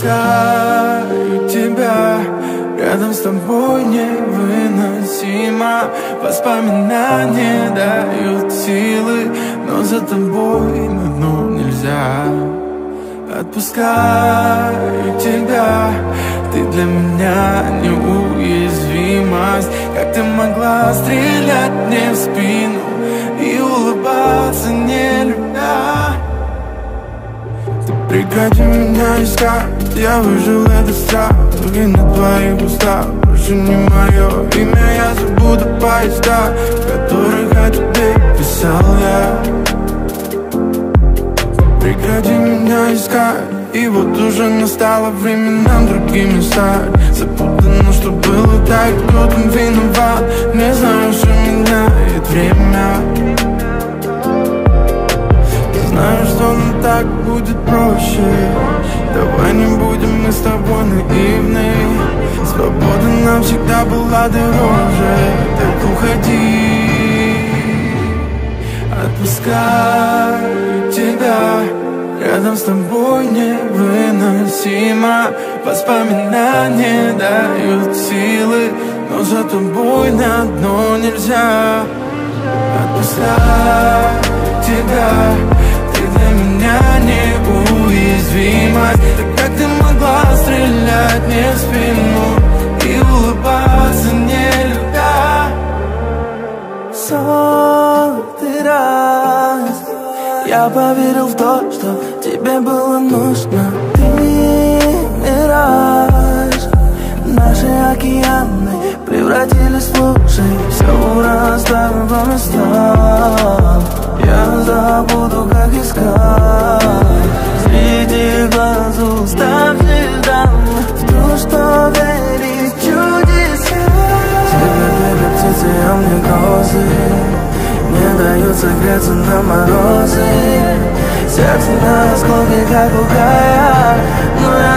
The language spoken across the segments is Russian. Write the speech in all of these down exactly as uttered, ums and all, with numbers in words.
Отпускаю тебя, рядом с тобой невыносимо. Воспоминания дают силы, но за тобой на дно нельзя. Отпускаю тебя, ты для меня неуязвимость. Как ты могла стрелять мне в спину и улыбаться не любя? Ты прекрати меня искать, я выжил этот страх. И на твоих устах больше не мое имя. Я забуду поезда, в которых о тебе писал я. Прекрати меня искать, и вот уже настало время нам другими стать. Запутано, что было, да и кто там виноват. Не знаю, что меняет время. Знаю, что нам так будет проще. Давай не будем мы с тобой наивны. Свобода нам всегда была дороже. Так уходи. Отпускаю тебя, рядом с тобой невыносимо. Воспоминания дают силы, но за тобой на дно нельзя. Отпускаю тебя, ты для меня неуязвима. Так как ты могла стрелять мне в спину и улыбаться не любя? Сотый раз я поверил в то, что тебе было нужно. Ты мираж, наши океаны превратились в лужи. Все расставим по местам. Я забуду, как искать среди глаз уставших дам в то, что верит в чудеса. Тебе бегают птицы, а мне грозы не дают согреться на морозы. Сердце на осколки, как бугая, но я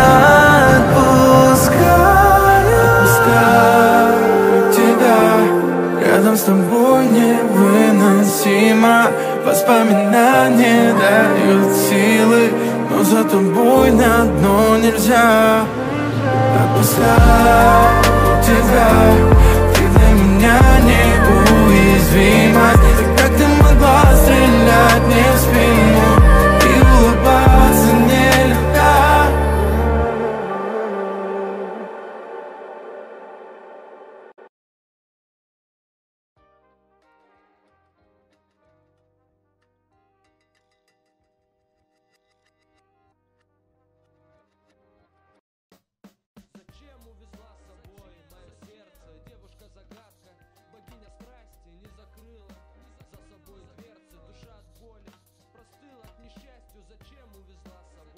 отпускаю. Отпускаю тебя, рядом с тобой невыносимо. Воспоминания дают силы, но за тобой на дно нельзя. Отпускаю тебя, ты для меня неуязвима. Так как ты могла стрелять мне в спину и улыбаться не любя? Зачем увезла с собой мое сердце? Девушка-загадка, богиня страсти не закрыла за собой дверцы. Душа от боли простыла, к несчастью. Зачем увезла с собой?